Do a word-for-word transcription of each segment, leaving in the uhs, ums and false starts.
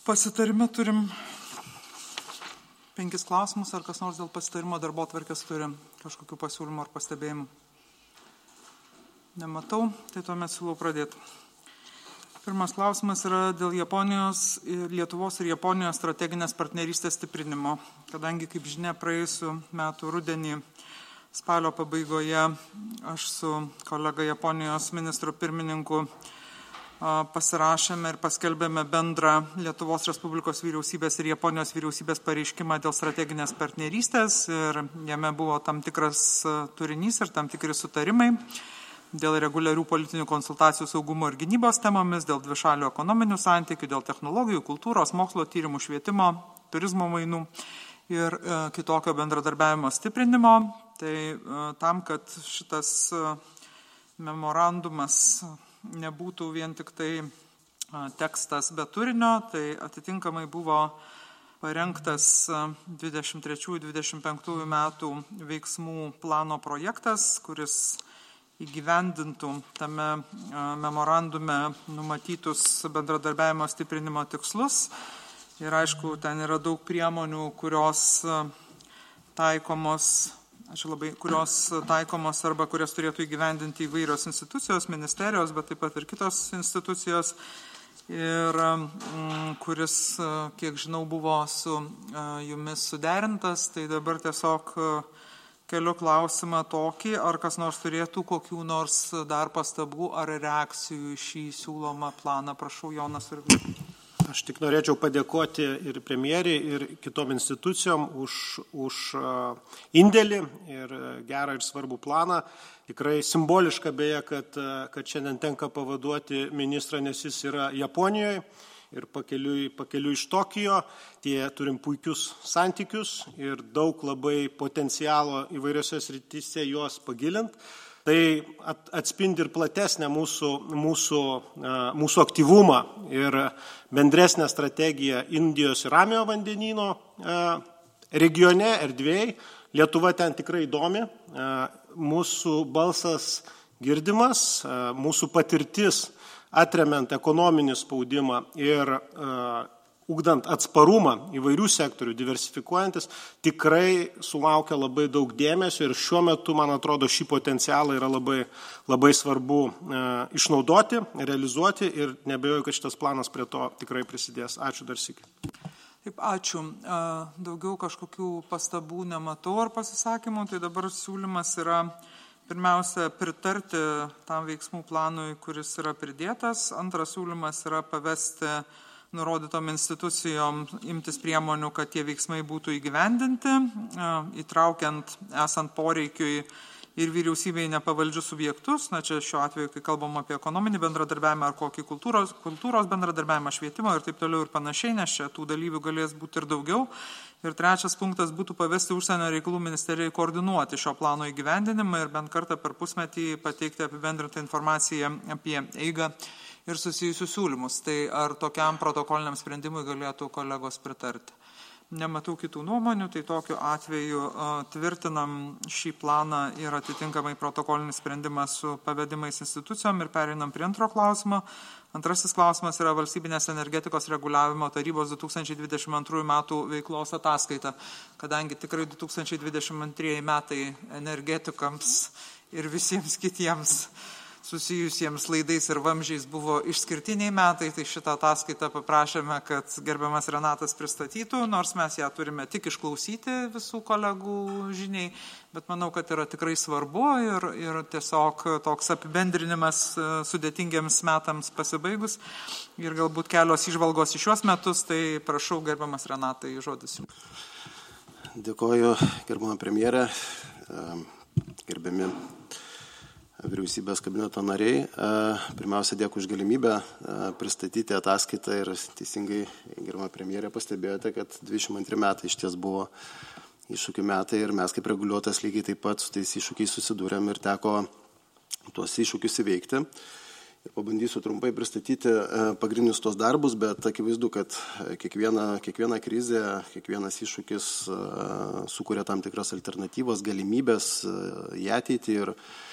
Pasitarime turim penkis klausimus, ar kas nors dėl pasitarimo darbotvarkės turi kažkokių pasiūlymų ar pastebėjimų. Nematau, tai tuomet siūlau pradėti. Pirmas klausimas yra dėl Japonijos, Lietuvos ir Japonijos strateginės partnerystės stiprinimo. Kadangi, kaip žinia, praėjusiu metu rudenį spalio pabaigoje aš su kolega Japonijos ministru pirmininku pasirašėme ir paskelbėme bendrą Lietuvos Respublikos vyriausybės ir Japonijos vyriausybės pareiškimą dėl strateginės partnerystės ir jame buvo tam tikras turinys ir tam tikri sutarimai dėl reguliarių politinių konsultacijų saugumo ir gynybos temomis, dėl dvišalių ekonominių santykių, dėl technologijų, kultūros, mokslo tyrimų, švietimo, turizmo mainų ir e, kitokio bendradarbiavimo stiprinimo. Tai e, tam, kad šitas e, memorandumas nebūtų vien tik tai tekstas be turinio, tai atitinkamai buvo parengtas dvidešimt trečiųjų dvidešimt penktųjų metų veiksmų plano projektas, kuris įgyvendintų tame memorandume numatytus bendradarbiavimo stiprinimo tikslus. Ir aišku, ten yra daug priemonių, kurios taikomos Ačiū labai, kurios taikomos arba kurias turėtų įgyvendinti įvairios institucijos, ministerijos, bet taip pat ir kitos institucijos. Ir kuris, kiek žinau, buvo su jumis suderintas, tai dabar tiesiog keliu klausimą tokį, ar kas nors turėtų kokių nors dar pastabų ar reakcijų į šį siūlomą planą. Prašau, Jonas Virgis. Aš tik norėčiau padėkoti ir premjeriai, ir kitom institucijom už, už indėlį ir gerą ir svarbų planą. Tikrai simboliška beje, kad, kad šiandien tenka pavaduoti ministrą, nes jis yra Japonijoje ir pakeliui, pakeliui iš Tokijo. Tie turim puikius santykius ir daug labai potencialo įvairiose srityse juos pagilint. Tai atspindi ir platesnę mūsų, mūsų, mūsų aktyvumą ir bendresnę strategiją Indijos ir Ramiojo vandenyno regione, erdvėje. Lietuva ten tikrai įdomi, mūsų balsas girdimas, mūsų patirtis atremiant ekonominį spaudimą ir ugdant atsparumą įvairių sektorių, diversifikuojantis, tikrai sulaukia labai daug dėmesio ir šiuo metu, man atrodo, šį potencialą yra labai, labai svarbu e, išnaudoti, realizuoti ir nebejoju, kad šitas planas prie to tikrai prisidės. Ačiū dar sykį. Taip, ačiū. Daugiau kažkokių pastabų nematau ar pasisakymų, tai dabar siūlymas yra pirmiausia pritarti tam veiksmų planui, kuris yra pridėtas. Antras siūlymas yra pavesti nurodytom institucijom imtis priemonių, kad tie veiksmai būtų įgyvendinti, įtraukiant esant poreikiui ir vyriausybei nepavaldžius subjektus. Na, čia šiuo atveju, kai kalbam apie ekonominį bendradarbiavimą ar kokį kultūros, kultūros bendradarbiavimą, švietimo ir taip toliau ir panašiai, nes čia tų dalyvių galės būti ir daugiau. Ir trečias punktas būtų pavesti užsienio reikalų ministerijai koordinuoti šio plano įgyvendinimą ir bent kartą per pusmetį pateikti apibendrintą informaciją apie eigą ir susijusius siūlymus. Tai ar tokiam protokoliniam sprendimui galėtų kolegos pritarti? Nematau kitų nuomonių, tai tokiu atveju tvirtinam šį planą ir atitinkamai protokolinį sprendimą su pavedimais institucijom ir pereinam prie antro klausimo. Antrasis klausimas yra Valstybinės energetikos reguliavimo tarybos du tūkstančiai dvidešimt antrųjų metų veiklos ataskaita, kadangi tikrai du tūkstančiai dvidešimt antrieji metai energetikams ir visiems kitiems susijusiems laidais ir vamžiais buvo išskirtiniai metai, tai šitą ataskaitą paprašėme, kad gerbiamas Renatas pristatytų, nors mes ją turime tik išklausyti visų kolegų žiniai, bet manau, kad yra tikrai svarbu ir, ir tiesiog toks apibendrinimas sudėtingiams metams pasibaigus ir galbūt kelios įžvalgos į šiuos metus, tai prašau, gerbiamas Renatai, žodis jums. Dėkoju, gerbiama premjerė, gerbiami vyriausybės kabineto nariai. Pirmiausia, dėkui už galimybę pristatyti ataskaitą ir teisingai, gerbiama premjerė, pastebėjote, kad dvidešimt antri metai iš ties buvo iššūkių metai ir mes kaip reguliuotojas lygiai taip pat su tais iššūkiais susidūrėm ir teko tuos iššūkius įveikti. Ir pabandysiu trumpai pristatyti pagrindinius tos darbus, bet akivaizdu, kad kiekviena, kiekviena krizė, kiekvienas iššūkis sukuria tam tikras alternatyvas, galimybės į ateitį ir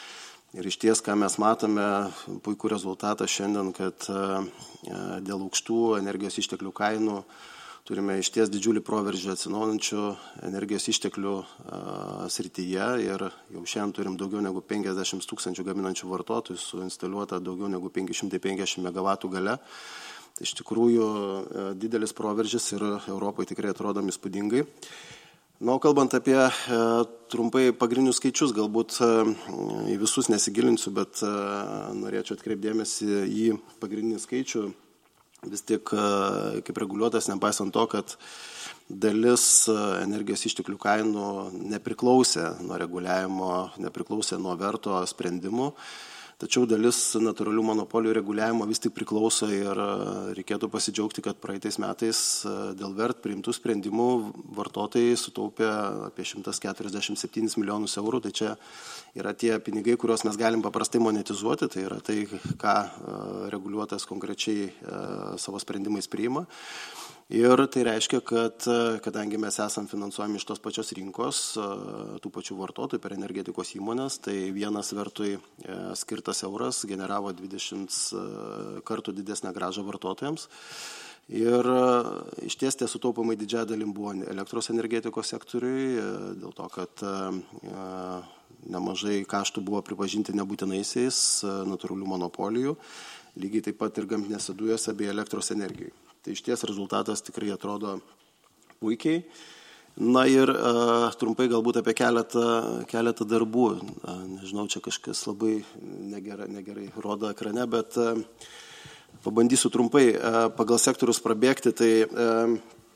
Ir iš ties, ką mes matome, puikų rezultatą šiandien, kad dėl aukštų energijos išteklių kainų turime iš ties didžiulį proveržį atsinaujinančių energijos išteklių srityje ir jau šiandien turim daugiau negu penkiasdešimt tūkstančių gaminančių vartotojų su instaliuota daugiau negu penki šimtai penkiasdešimt megavatų galia. Tai iš tikrųjų didelis proveržis ir Europai tikrai atrodom įspūdingai. Na, kalbant apie e, trumpai pagrindinius skaičius, galbūt e, į visus nesigilinsiu, bet e, norėčiau atkreipdėmėsi į pagrindinį skaičių. Vis tik, e, kaip reguliuotas, nepaisant to, kad dalis energijos išteklių kainų nepriklausė nuo reguliavimo, nepriklausė nuo verto sprendimų, tačiau dalis natūralių monopolijų reguliavimo vis tik priklauso ir reikėtų pasidžiaugti, kad praeitais metais dėl vert priimtų sprendimų vartotojai sutaupė apie šimtas keturiasdešimt septynis milijonus eurų. Tai čia yra tie pinigai, kuriuos mes galim paprastai monetizuoti, tai yra tai, ką reguliuotas konkrečiai savo sprendimais priima. Ir tai reiškia, kad kadangi mes esam finansuojami iš tos pačios rinkos, tų pačių vartotojų per energetikos įmonės, tai vienas vertui skirtas euras generavo dvidešimt kartų didesnę grąžą vartotojams. Ir iš ties tie sutaupimai didžiąją dalim buvo elektros energetikos sektoriui, dėl to, kad nemažai kaštų buvo pripažinti nebūtinaisiais natūralių monopolijų, lygiai taip pat ir gamtinėse dujose bei elektros energijai. Tai iš ties rezultatas tikrai atrodo puikiai. Na ir uh, trumpai galbūt apie keletą, keletą darbų. Uh, nežinau, čia kažkas labai negerai, negerai rodo ekrane, bet uh, pabandysiu trumpai uh, pagal sektorius prabėgti. Tai, uh,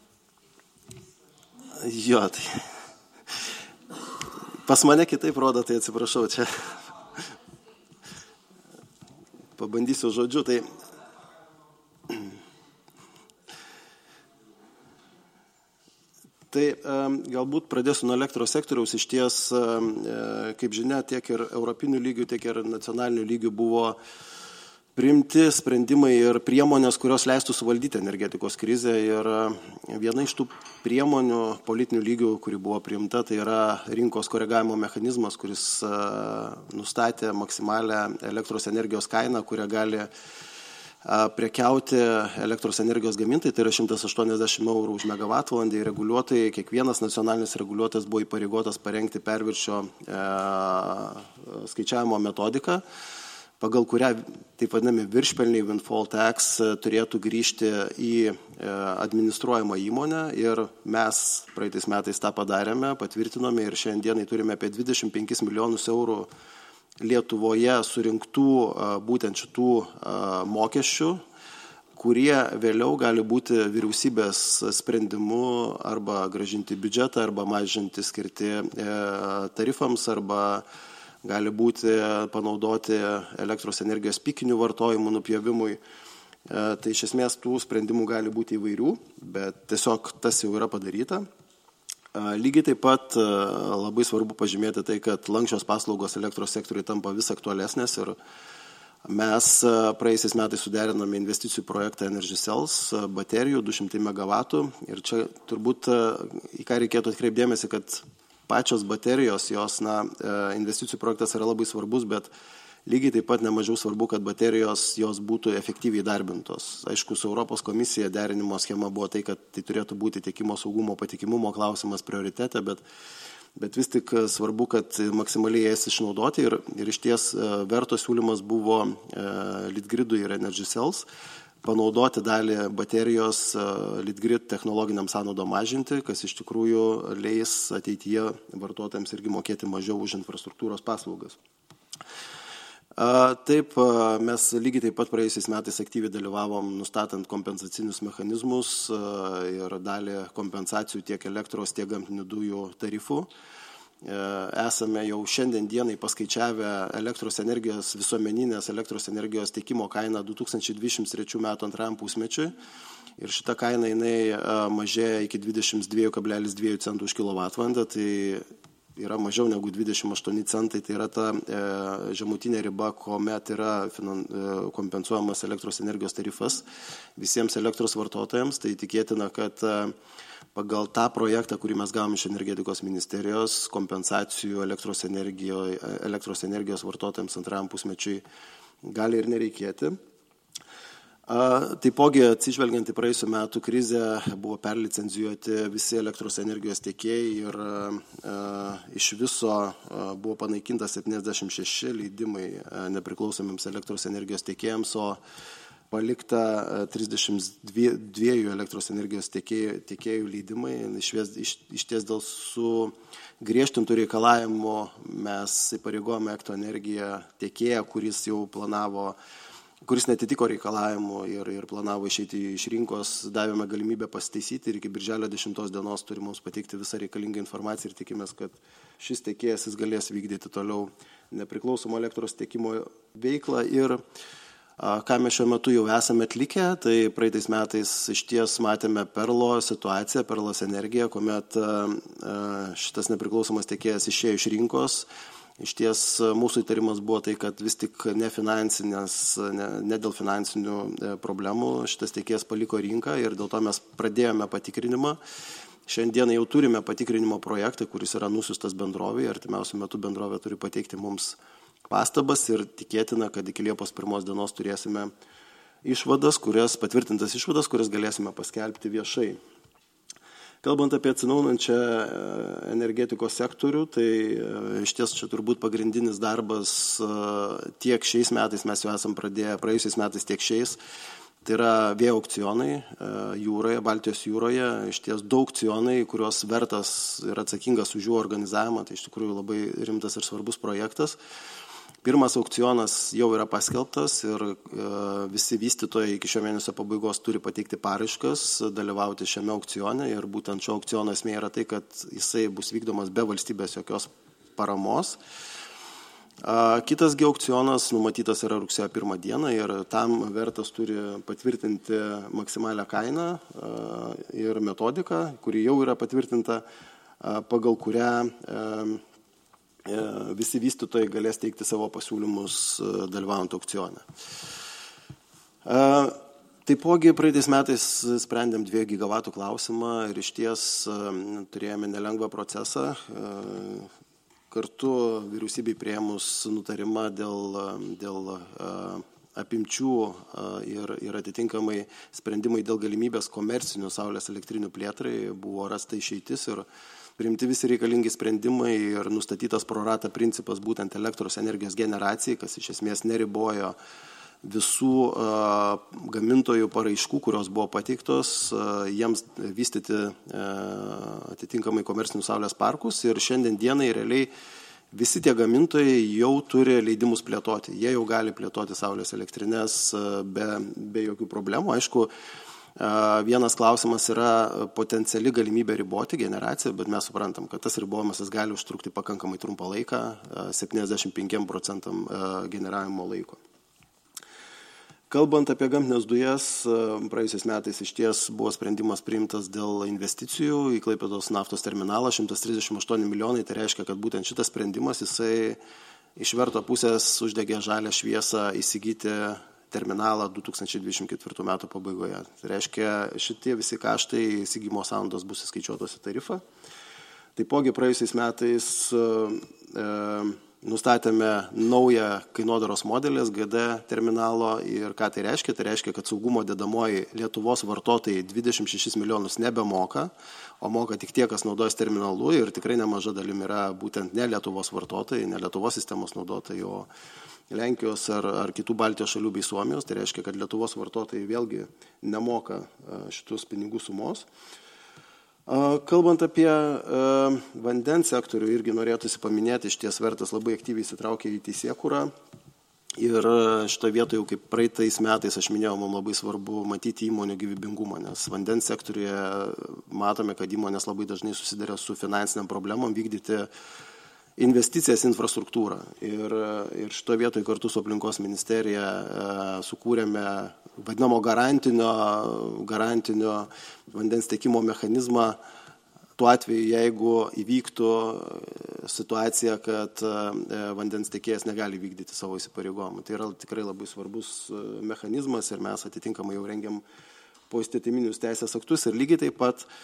jo, tai pas mane kitaip rodo, tai atsiprašau, čia pabandysiu žodžiu. Tai Tai galbūt pradėsiu nuo elektros sektoriaus. Iš ties, kaip žinia, tiek ir europinių lygių, tiek ir nacionalinių lygių buvo priimti sprendimai ir priemonės, kurios leistų suvaldyti energetikos krizę. Ir viena iš tų priemonių politinių lygių, kuri buvo priimta, tai yra rinkos koregavimo mechanizmas, kuris nustatė maksimalę elektros energijos kainą, kurią gali prekiauti elektros energijos gamintojai, tai yra šimtas aštuoniasdešimt eurų už megavatvalandę. Reguliuotojai, kiekvienas nacionalinis reguliuotojas buvo įpareigotas parengti perviršio e, skaičiavimo metodiką, pagal kurią taip vadinami viršpelniai windfall tax turėtų grįžti į e, administruojamą įmonę ir mes praeitais metais tą padarėme, patvirtinome ir šiandienai turime apie dvidešimt penkis milijonus eurų Lietuvoje surinktų būtent šitų mokesčių, kurie vėliau gali būti vyriausybės sprendimu arba gražinti biudžetą, arba mažinti skirti tarifams, arba gali būti panaudoti elektros energijos pikinių vartojimų nupjovimui. Tai iš esmės tų sprendimų gali būti įvairių, bet tiesiog tas jau yra padaryta. Lygiai taip pat labai svarbu pažymėti tai, kad lankščios paslaugos elektros sektoriui tampa vis aktualesnės ir mes praėjusiais metais suderinome investicijų projektą Energy Cells baterijų du šimtai megavatų ir čia turbūt į ką reikėtų atkreipdėmėsi, kad pačios baterijos, jos, na, investicijų projektas yra labai svarbus, bet lygiai taip pat nemažiau svarbu, kad baterijos jos būtų efektyviai darbintos. Aišku, su Europos komisija derinimo schema buvo tai, kad tai turėtų būti tiekimo saugumo, patikimumo klausimas prioritete, bet, bet vis tik svarbu, kad maksimaliai jas išnaudoti ir, ir iš ties verto siūlymas buvo e, Litgridui ir Energy Cells panaudoti dalį baterijos e, Litgrid technologiniam sąnaudom mažinti, kas iš tikrųjų leis ateityje vartotojams irgi mokėti mažiau už infrastruktūros paslaugas. Taip, mes lygiai taip pat praėjusiais metais aktyviai dalyvavom nustatant kompensacinius mechanizmus ir dalį kompensacijų tiek elektros, tiek gamtinių dujų tarifų. Esame jau šiandien dienai paskaičiavę elektros energijos, visuomeninės elektros energijos teikimo kainą du tūkstančiai dvidešimt trečių metų antrajam pusmečiui. Ir šita kaina jinai mažėja iki dvidešimt du kablelis du centų už kilovatvalandę, tai yra mažiau negu dvidešimt aštuoni centai, tai yra ta e, žemutinė riba, kuomet yra finan, e, kompensuojamas elektros energijos tarifas visiems elektros vartotojams. Tai tikėtina, kad e, pagal tą projektą, kurį mes gavom iš energetikos ministerijos, kompensacijų elektros energijos, elektros energijos vartotojams antrajam pusmečiui gali ir nereikėti. Taipogi, atsižvelgiant į praėjusių metų krizę, buvo perlicenzijuoti visi elektros energijos tiekėjai ir iš viso buvo panaikinta septyniasdešimt šeši leidimai nepriklausomiems elektros energijos tiekėjams, o palikta trisdešimt dviejų elektros energijos tiekėjų, tiekėjų leidimai. Iš, iš ties dėl su griežtintų reikalavimų mes įpareigojame Elektroenergiją tiekėją, kuris jau planavo kuris netitiko reikalavimų ir, ir planavo išeiti iš rinkos, davėme galimybę pasitaisyti ir iki birželio dešimtos dienos turi mums pateikti visą reikalingą informaciją ir tikimės, kad šis tiekėjas jis galės vykdyti toliau nepriklausomą elektros tiekimo veiklą. Ir a, ką mes šiuo metu jau esame atlikę, tai praeitais metais iš ties matėme Perlo situaciją, Perlas energiją, kuomet a, a, šitas nepriklausomas tiekėjas išėjo iš rinkos. Iš ties mūsų įtarimas buvo tai, kad vis tik ne finansinės, ne, ne dėl finansinių problemų šitas tiekėjas paliko rinką ir dėl to mes pradėjome patikrinimą. Šiandien jau turime patikrinimo projektą, kuris yra nusiustas bendrovėje. Artimiausiu metu bendrovė turi pateikti mums pastabas ir tikėtina, kad iki Liepos pirmos dienos turėsime išvadas, kurias, patvirtintas išvadas, kurias galėsime paskelbti viešai. Kalbant apie atsinaujinančią energetikos sektorių, tai iš ties čia turbūt pagrindinis darbas tiek šiais metais mes jau esam pradėję, praėjusiais metais tiek šiais, tai yra vėjo aukcionai jūroje, Baltijos jūroje, iš ties daug aukcionai, kurios vertas ir atsakingas už jų organizavimą, tai iš tikrųjų labai rimtas ir svarbus projektas. Pirmas aukcionas jau yra paskelbtas ir e, visi vystytojai iki šio mėnesio pabaigos turi pateikti paraiškas, dalyvauti šiame aukcione ir būtent šio aukciono esmė yra tai, kad jisai bus vykdomas be valstybės jokios paramos. A, kitas gi aukcionas numatytas yra rugsėjo pirmą dieną ir tam vertas turi patvirtinti maksimalią kainą a, ir metodiką, kuri jau yra patvirtinta, a, pagal kurią a, visi vystytojai galės teikti savo pasiūlymus dalyvaujant aukcione. Taipogi praeitais metais sprendėm dviejų gigavatų klausimą ir iš ties turėjome nelengvą procesą. Kartu vyriausybei priėmus nutarimą dėl, dėl apimčių ir, ir atitinkamai sprendimai dėl galimybės komercinių saulės elektrinių plėtrai buvo rasta išeitis ir priimti visi reikalingi sprendimai ir nustatytas pro rata principas būtent elektros energijos generacijai, kas iš esmės neribojo visų uh, gamintojų paraiškų, kurios buvo pateiktos, uh, jiems vystyti uh, atitinkamai komercinius saulės parkus ir šiandien dienai realiai visi tie gamintojai jau turi leidimus plėtoti. Jie jau gali plėtoti saulės elektrinės uh, be, be jokių problemų. Aišku, vienas klausimas yra potenciali galimybė riboti generaciją, bet mes suprantam, kad tas ribojimas gali užtrukti pakankamai trumpą laiką, septyniasdešimt penkiem procentam generavimo laiko. Kalbant apie gamtines dujas, praėjusiais metais iš ties buvo sprendimas priimtas dėl investicijų į Klaipėdos naftos terminalą, šimtas trisdešimt aštuoni milijonai, tai reiškia, kad būtent šitas sprendimas jisai iš verto pusės uždegė žalią šviesą įsigyti terminalą du tūkstančiai dvidešimt ketvirtų metų pabaigoje. Tai reiškia, šitie visi kaštai įsigymo sąnaudos bus įskaičiuotos į tarifą. Taipogi praėjusiais metais e, nustatėme naują kainodaros modelį G D terminalo ir ką tai reiškia? Tai reiškia, kad saugumo dedamoji Lietuvos vartotojai dvidešimt šešis milijonus nebemoka, o moka tik tie, kas naudojas terminalu ir tikrai nemaža dalim yra būtent ne Lietuvos vartotojai, ne Lietuvos sistemos naudotojai, o Lenkijos ar, ar kitų Baltijos šalių bei Suomijos. Tai reiškia, kad Lietuvos vartotojai vėlgi nemoka šitus pinigų sumos. Kalbant apie vandens sektorių, irgi norėtųsi paminėti, iš ties vertas labai aktyviai įsitraukė į teisėkūrą. Ir šitoje vietoje, jau kaip praeitais metais, aš minėjau, mums labai svarbu matyti įmonių gyvybingumą, nes vandens sektoriuje matome, kad įmonės labai dažnai susiduria su finansiniam problemom vykdyti investicijas infrastruktūrą. Ir, ir šitoje vietoje kartu su aplinkos ministerija e, sukūrėme vadinamo garantinio, garantinio vandens tiekimo mechanizmą tuo atveju, jeigu įvyktų situacija, kad e, vandens tiekėjas negali vykdyti savo įsipareigojimų. Tai yra tikrai labai svarbus mechanizmas ir mes atitinkamai jau rengiam poįstatyminius teisės aktus ir lygiai taip pat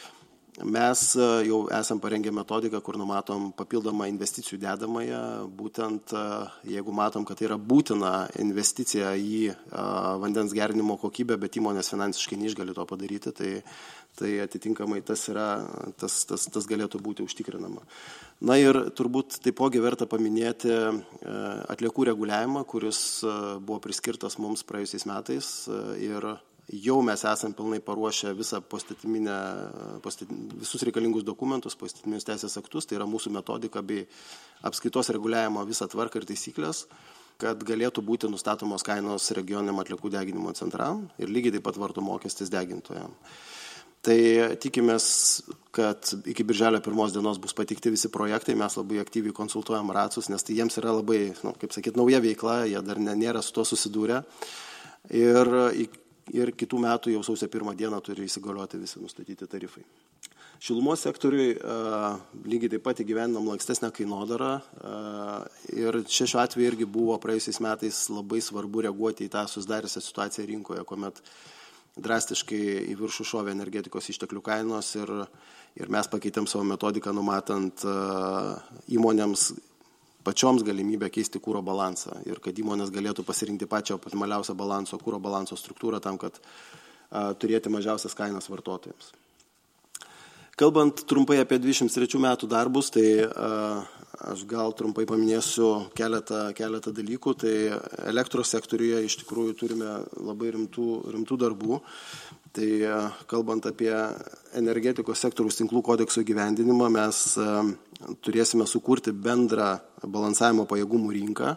mes jau esam parengę metodiką, kur numatom papildomą investicijų dedamąją, būtent jeigu matom, kad tai yra būtina investicija į vandens gerinimo kokybę, bet įmonės finansiškai neišgali to padaryti, tai, tai atitinkamai tas, yra, tas, tas, tas galėtų būti užtikrinama. Na ir turbūt taipogi verta paminėti atliekų reguliavimą, kuris buvo priskirtas mums praėjusiais metais ir jau mes esam pilnai paruošę visą postatyminę, postat, visus reikalingus dokumentus, postatyminius teisės aktus, tai yra mūsų metodika bei apskaitos reguliavimo visą tvarką ir taisyklės, kad galėtų būti nustatomos kainos regioniniam atliekų deginimo centram ir lygiai taip pat vartų mokestis degintojam. Tai tikimės, kad iki birželio pirmos dienos bus pateikti visi projektai, mes labai aktyviai konsultuojam ratsus, nes tai jiems yra labai, nu, kaip sakyt, nauja veikla, jie dar nėra su to susidūrę. Ir Ir kitų metų jau sausio pirmą dieną turi įsigalioti visi nustatyti tarifai. Šilumos sektoriui lygiai taip pat įgyvendinam lankstesnę kainodarą ir čia šiuo atveju irgi buvo praėjusiais metais labai svarbu reaguoti į tą susidariusią situaciją rinkoje, kuomet drastiškai į viršų šovė energetikos išteklių kainos ir, ir mes pakeitėm savo metodiką numatant įmonėms pačioms galimybę keisti kūro balansą ir kad įmonės galėtų pasirinkti pačią optimaliausią balanso, kūro balanso struktūrą tam, kad a, turėti mažiausias kainas vartotojams. Kalbant trumpai apie dvidešimt trečių metų darbus, tai a, aš gal trumpai paminėsiu keletą, keletą dalykų. Tai elektros sektoriuje iš tikrųjų turime labai rimtų, rimtų darbų. Tai kalbant apie energetikos sektoriaus tinklų kodekso įgyvendinimą, mes turėsime sukurti bendrą balansavimo pajėgumų rinką.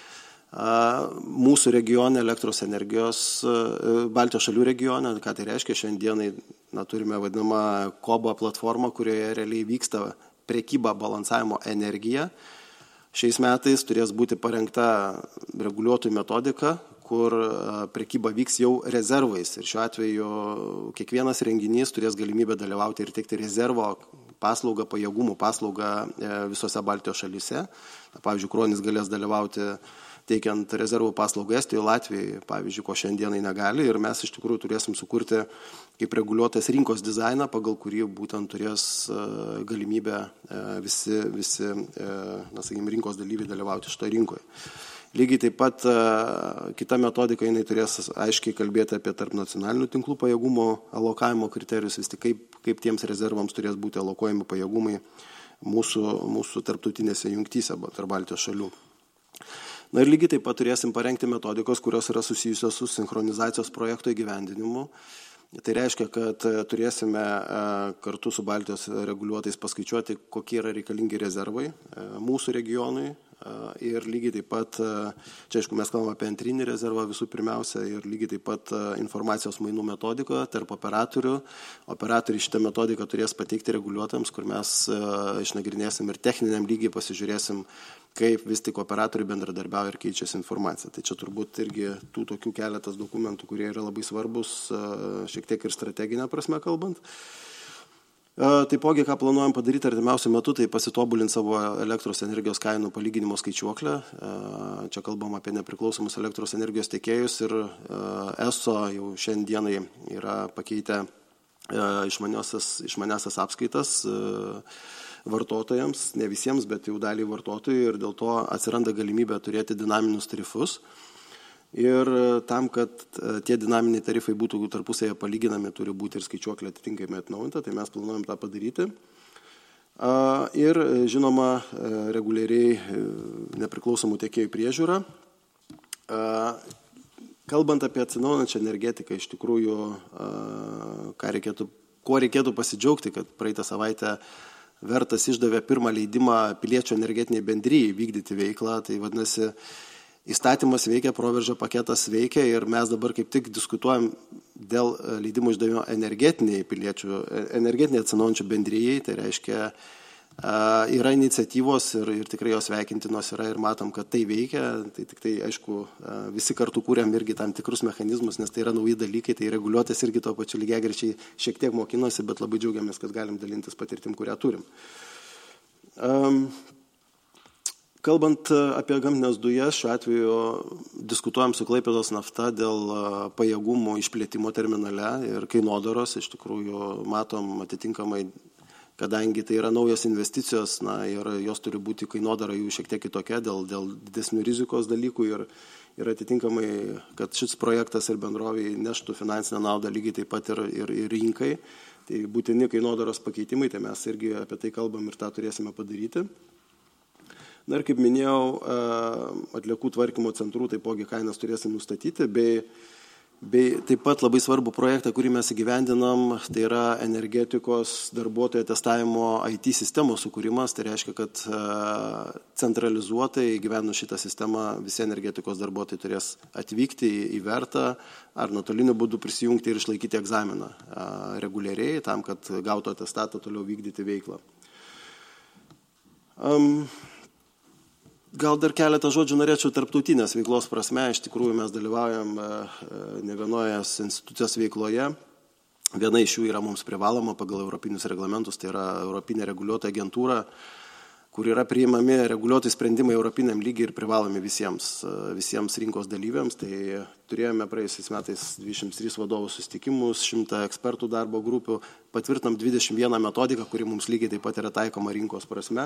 Mūsų regione elektros energijos, Baltijos šalių regione, ką tai reiškia, šiandienai na, turime vadinamą KOBA platformą, kurioje realiai vyksta prekyba balansavimo energija. Šiais metais turės būti parengta reguliuotojų metodika, kur prekyba vyks jau rezervais. Ir šiuo atveju kiekvienas renginys turės galimybę dalyvauti ir teikti rezervo paslaugą, pajėgumų paslaugą visose Baltijos šalyse. Pavyzdžiui, Kruonis galės dalyvauti teikiant rezervų paslaugą Estijoje, Latvijoje, pavyzdžiui, ko šiandienai negali. Ir mes iš tikrųjų turėsim sukurti kaip reguliuotas rinkos dizainą, pagal kurį būtent turės galimybę visi, visi na, sakykime, rinkos dalyviai dalyvauti šitoje rinkoje. Lygiai taip pat kita metodika, jinai turės aiškiai kalbėti apie tarp nacionalinių tinklų pajėgumo alokavimo kriterijus, vis tik kaip, kaip tiems rezervams turės būti alokuojami pajėgumai mūsų, mūsų tarptautinėse jungtyse tarp Baltijos šalių. Na ir lygiai taip pat turėsim parengti metodikos, kurios yra susijusios su sinchronizacijos projekto įgyvendinimu. Tai reiškia, kad turėsime kartu su Baltijos reguliuotais paskaičiuoti, kokie yra reikalingi rezervai mūsų regionui. Ir lygiai taip pat, čia aišku, mes kalbame apie antrinį rezervą visų pirmiausia ir lygiai taip pat informacijos mainų metodiko tarp operatorių. Operatoriai šitą metodiką turės pateikti reguliuotams, kur mes išnagrinėsim ir techniniam lygiai pasižiūrėsim, kaip vis tik operatoriai bendradarbiauja ir keičiasi informacija. Tai čia turbūt irgi tų tokių keletas dokumentų, kurie yra labai svarbus, šiek tiek ir strateginę prasme kalbant. Taipogi, ką planuojam padaryti artimiausiu metu, tai pasitobulinti savo elektros energijos kainų palyginimo skaičiuoklę. Čia kalbam apie nepriklausomus elektros energijos tiekėjus ir ESO jau šiandienai yra pakeitę išmaniasias apskaitas vartotojams, ne visiems, bet jau daliai vartotojų ir dėl to atsiranda galimybė turėti dinaminius tarifus. Ir tam, kad tie dinaminiai tarifai būtų tarpusėje palyginami, turi būti ir skaičiuoklė atitinkamai atnaujinta, tai mes planuojam tą padaryti. Ir, žinoma, reguliariai nepriklausomų tiekėjų priežiūra. Kalbant apie atsinaujinančią energetiką, iš tikrųjų, ką reikėtų, kuo reikėtų pasidžiaugti, kad praeitą savaitę Vertas išdavė pirmą leidimą piliečių energetiniai bendrijai vykdyti veiklą, tai vadinasi, įstatymas veikia, proveržio paketas veikia ir mes dabar kaip tik diskutuojam dėl leidimų išdavimo energetiniai piliečių, energetiniai atsinaujančių bendrijai, tai reiškia yra iniciatyvos ir, ir tikrai jos veikintinos yra ir matom, kad tai veikia, tai tik tai aišku visi kartu kūrėm irgi tam tikrus mechanizmus, nes tai yra nauji dalykai, tai reguliuotas irgi to pačiu lygiagrečiai šiek tiek mokinosi, bet labai džiaugiamės, kad galim dalintis patirtim, kurią turim. Um, Kalbant apie gamtines dujas, šiuo atveju diskutuojam su Klaipėdos nafta dėl pajėgumų išplėtimo terminale ir kainodaros. Iš tikrųjų matom atitinkamai kadangi tai yra naujos investicijos, na, ir jos turi būti kainodara jų šiek tiek kitokia dėl, dėl didesnių rizikos dalykų ir, ir atitinkamai, kad šis projektas ir bendroviai neštų finansinę naudą lygiai taip pat ir, ir, ir rinkai. Tai būtini kainodaros pakeitimai, tai mes irgi apie tai kalbam ir tą turėsime padaryti. Na ir kaip minėjau, atliekų tvarkymo centrų taipogi kainas turėsim nustatyti, bei, bei taip pat labai svarbu projektą, kurį mes įgyvendinam, tai yra energetikos darbuotojų testavimo I T sistemos sukūrimas. Tai reiškia, kad centralizuotai įgyvendinus šitą sistemą visi energetikos darbuotojai turės atvykti į vertą ar nuotoliniu būdu prisijungti ir išlaikyti egzaminą reguliariai, tam, kad gautų atestatą toliau vykdyti veiklą. Um, Gal dar keletą žodžių norėčiau tarptautinės veiklos prasme. Iš tikrųjų mes dalyvaujam ne vienoje institucijos veikloje. Viena iš jų yra mums privaloma pagal europinius reglamentus, tai yra Europinė reguliuotoja agentūra, kur yra priimami reguliuotojų sprendimai europiniam lygiai ir privalomi visiems, visiems rinkos dalyviams. Tai turėjome praėjusiais metais dvidešimt tris vadovų susitikimus, šimtą ekspertų darbo grupių, patvirtinam dvidešimt vieną metodiką, kuri mums lygiai taip pat yra taikoma rinkos prasme.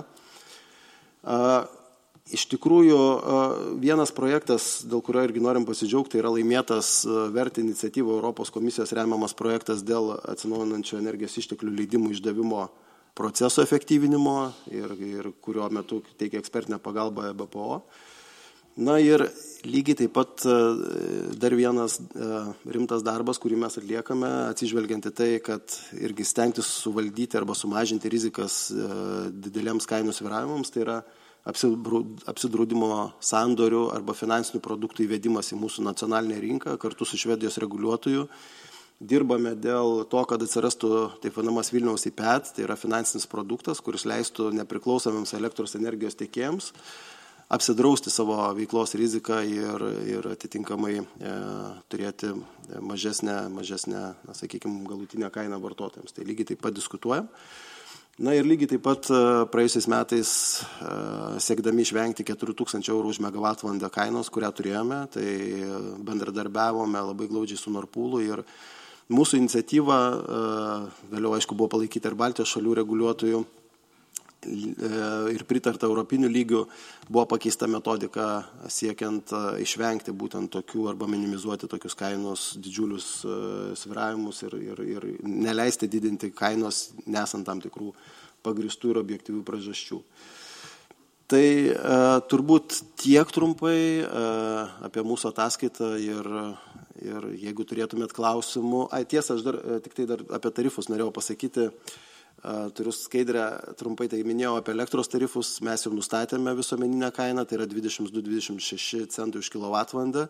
Iš tikrųjų, vienas projektas, dėl kurio irgi norim pasidžiaugti, yra laimėtas VERT iniciatyva Europos komisijos remiamas projektas dėl atsinaujinančių energijos išteklių leidimų išdavimo proceso efektyvinimo ir, ir kurio metu teikia ekspertinę pagalbą E B P O. Na ir lygiai taip pat dar vienas rimtas darbas, kurį mes atliekame, atsižvelgiant į tai, kad irgi stengtis suvaldyti arba sumažinti rizikas dideliems kainų svyravimams, tai yra apsidraudimo sandorių arba finansinių produktų įvedimas į mūsų nacionalinę rinką kartu su Švedijos reguliuotoju. Dirbame dėl to, kad atsirastų taip vadinamas Vilniaus I P E T, tai yra finansinis produktas, kuris leistų nepriklausomiems elektros energijos tiekėjams apsidrausti savo veiklos riziką ir, ir atitinkamai e, turėti mažesnę, mažesnę na, sakykime, galutinę kainą vartotojams. Tai lygiai taip pat diskutuojam. Na ir lygiai taip pat praėjusiais metais siekdami išvengti keturių tūkstančių eurų už megavatvalandę kainos, kurią turėjome, tai bendradarbiavome labai glaudžiai su Nord Poolu ir mūsų iniciatyva, vėliau aišku buvo palaikyti ir Baltijos šalių reguliuotojų ir pritarta europinių lygių, buvo pakeista metodika siekiant išvengti būtent tokių arba minimizuoti tokius kainos didžiulius sviravimus ir, ir, ir neleisti didinti kainos nesant tam tikrų pagristų ir objektyvių priežasčių. Tai e, turbūt tiek trumpai e, apie mūsų ataskaitą ir, ir jeigu turėtumėt klausimų, ai tiesa, aš dar tik tai dar apie tarifus norėjau pasakyti. Turiu skaidrę, trumpai tai minėjau apie elektros tarifus, mes jau nustatėme visuomeninę kainą, tai yra dvidešimt du dvidešimt šeši centai už kilovatvalandę.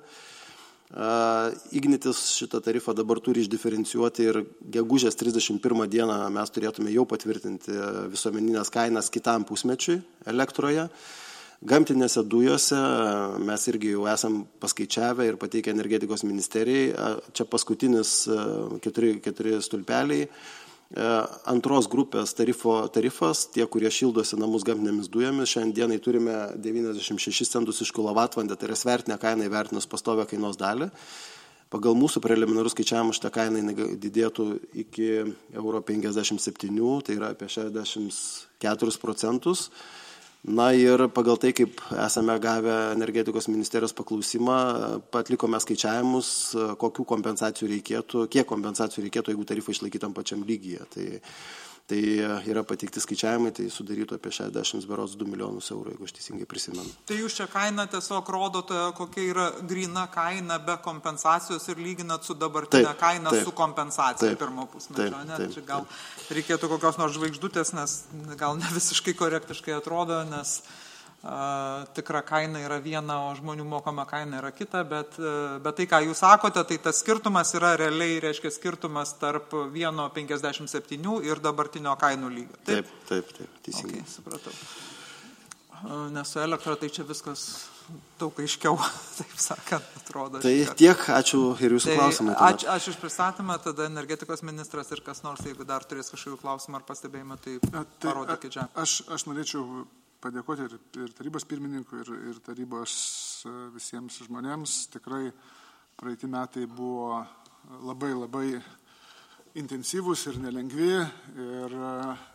Ignitis šitą tarifą dabar turi išdiferencijuoti ir gegužės trisdešimt pirmą dieną mes turėtume jau patvirtinti visuomeninės kainas kitam pusmečiui elektroje. Gamtinėse dujose mes irgi jau esam paskaičiavę ir pateikę energetikos ministerijai. Čia paskutinis keturi, keturi stulpeliai. Antros grupės tarifo, tarifas, tie, kurie šildosi namus gamtinėmis dujomis, šiandienai turime devyniasdešimt šešis centus iš kilovatvalandę, tai yra svertinė kaina įvertinus pastovę kainos dalį. Pagal mūsų preliminarus skaičiavimus šitą kainą didėtų iki euro penkiasdešimt septynių, tai yra apie šešiasdešimt keturis procentus. Na ir pagal tai, kaip esame gavę energetikos ministerijos paklausimą, atlikome skaičiavimus, kokių kompensacijų reikėtų, kiek kompensacijų reikėtų, jeigu tarifą išlaikytam pačiam lygyje. Tai, tai yra pateikti skaičiavimai, tai sudarytų apie šešiasdešimt berods du milijonus eurų, jeigu aš teisingai prisimenu. Tai jūs čia kainą tiesiog rodote, kokia yra gryna kaina be kompensacijos ir lyginat su dabartinė taip, kaina taip, su kompensacija taip, pirmo pusmečio. Taip, ne? Taip, gal taip. Reikėtų kokios nors žvaigždutės, nes gal ne visiškai korektiškai atrodo, nes uh, tikra kaina yra viena, o žmonių mokama kaina yra kita, bet, uh, bet tai, ką jūs sakote, tai tas skirtumas yra realiai, reiškia skirtumas tarp vieno penkiasdešimt septynių ir dabartinio kainų lygio. Taip, taip, taip, taip teisingai. Okay, supratau. Uh, nes su elektra tai čia viskas daug aiškiau, taip sakant, atrodo. Tai tiek, ačiū ir jūsų tai klausimai. Ačiū, ačiū iš pristatymą, tada energetikos ministras ir kas nors, jeigu dar turės kažkokių klausimų ar pastebėjimų, tai, tai parodykit čia. Aš, aš norėčiau padėkoti ir, ir tarybos pirmininkui, ir, ir tarybos visiems žmonėms. Tikrai praeiti metai buvo labai labai intensyvūs ir nelengvi. Ir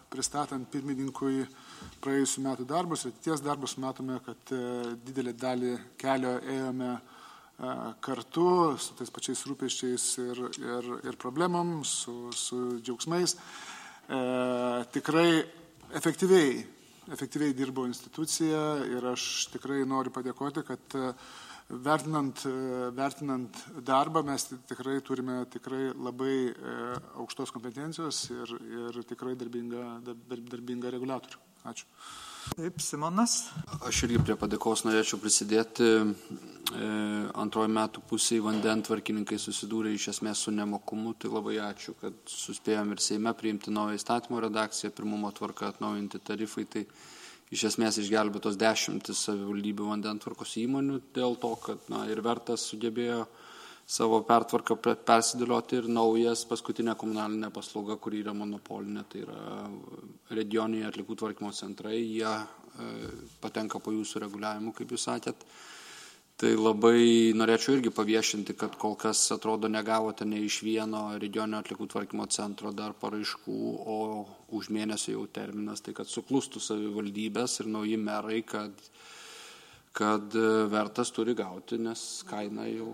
pristatant pirmininkui praėjusių metų darbus ir ties darbus, matome, kad didelį dalį kelio ėjome kartu su tais pačiais rūpesčiais ir, ir, ir problemom, su, su džiaugsmais. E, tikrai efektyviai, efektyviai dirbo institucija ir aš tikrai noriu padėkoti, kad vertinant, vertinant darbą mes tikrai turime tikrai labai aukštos kompetencijos ir, ir tikrai darbingą, darbingą reguliatorių. Ačiū. Taip, Simonas. Aš irgi prie padėkos norėčiau prisidėti. Antroji metų pusėje vandentvarkininkai susidūrė iš esmės su nemokumu, tai labai ačiū, kad suspėjom ir Seime priimti naują įstatymo redakciją, pirmumo tvarka atnaujinti tarifai, tai iš esmės išgelbėtos dešimtis savivaldybių vandentvarkos įmonių dėl to, kad na, ir Vertas sugebėjo savo pertvarką persidėlioti ir naujas paskutinė komunalinė paslauga, kuri yra monopolinė, tai yra regioniniai atliekų tvarkymo centrai, jie e, patenka po jūsų reguliavimu, kaip jūs sakėt. Tai labai norėčiau irgi paviešinti, kad kol kas atrodo negavote ne iš vieno regioninio atliekų tvarkymo centro dar paraiškų, o už mėnesio jau terminas, tai kad suklustų savivaldybės ir nauji merai, kad, kad Vertas turi gauti, nes kaina jau...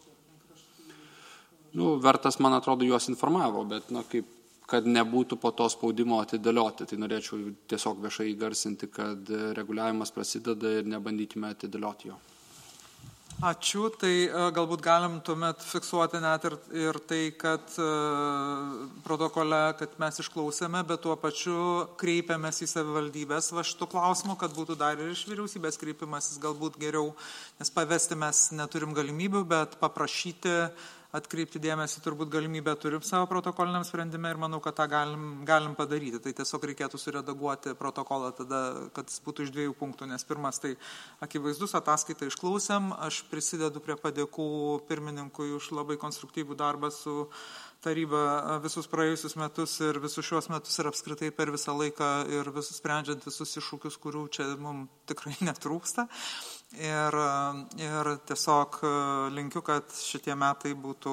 Nu, Vertas, man atrodo, juos informavo, bet na, kaip, kad nebūtų po to spaudimo atidėlioti, tai norėčiau tiesiog viešai įgarsinti, kad reguliavimas prasideda ir nebandykime atidėlioti jo. Ačiū, tai galbūt galim tuomet fiksuoti net ir, ir tai, kad uh, protokole, kad mes išklausėme, bet tuo pačiu kreipiamės į savivaldybės va šitų klausimų, kad būtų dar ir iš vyriausybės kreipimasis galbūt geriau, nes pavesti mes neturim galimybių, bet paprašyti atkreipti dėmesį turbūt galimybę turim savo protokoliniam sprendime ir manau, kad tą galim, galim padaryti. Tai tiesiog reikėtų suredaguoti protokolą tada, kad jis būtų iš dviejų punktų, nes pirmas tai akivaizdus, ataskaitą išklausėm, aš prisidedu prie padėkų pirmininkui už labai konstruktyvų darbą su taryba visus praėjusius metus ir visus šios metus ir apskritai per visą laiką ir visus sprendžiant visus iššūkius, kurių čia mums tikrai netrūksta. Ir, ir tiesiog linkiu, kad šitie metai būtų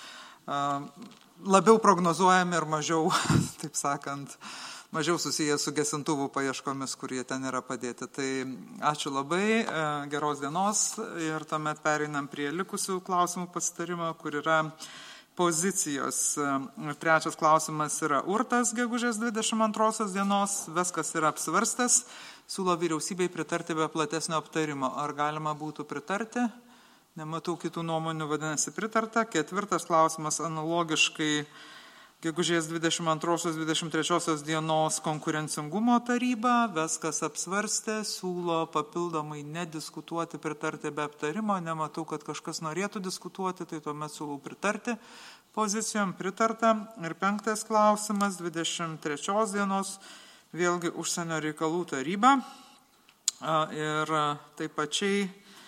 labiau prognozuojami ir mažiau, taip sakant, mažiau susiję su gesintuvų paieškomis, kurie ten yra padėti. Tai ačiū labai, geros dienos ir tuomet pereinam prie likusių klausimų pasitarimo, kur yra pozicijos. Trečias klausimas yra urtas gegužės dvidešimt antrosios dienos, viskas yra apsvarstęs. Siūlo vyriausybei pritarti be platesnio aptarimo. Ar galima būtų pritarti? Nematau kitų nuomonių, vadinasi pritarta. Ketvirtas klausimas analogiškai gegužės dvidešimt antrosios dvidešimt trečiosios dienos konkurencingumo taryba. Viskas apsvarstė, siūlo papildomai nediskutuoti, pritarti be aptarimo. Nematau, kad kažkas norėtų diskutuoti, tai tuomet siūlau pritarti. Pozicijom pritarta. Ir penktas klausimas dvidešimt trečios dienos. Vėlgi užsienio reikalų taryba ir taip pačiai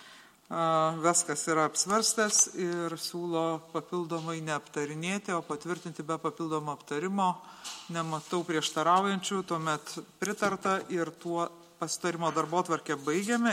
viskas yra apsvarstęs ir siūlo papildomai neaptarinėti, o patvirtinti be papildomo aptarimo. Nematau prieštaraujančių, tuomet pritarta ir tuo pasitarimo darbotvarkę baigiame.